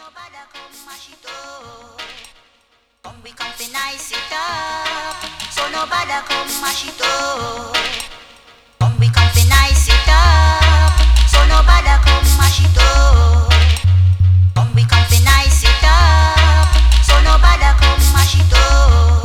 nobody come mash it up. Come we come fi nice it up. So nobody come mash it up. Come we come fi nice it up. So nobody come mash it up. Come we come fi nice it up. So nobody come mash it up.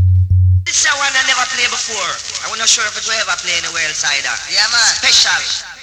This is one I never played before. I am not sure if it will ever play anywhere else either. Yeah, man. Special.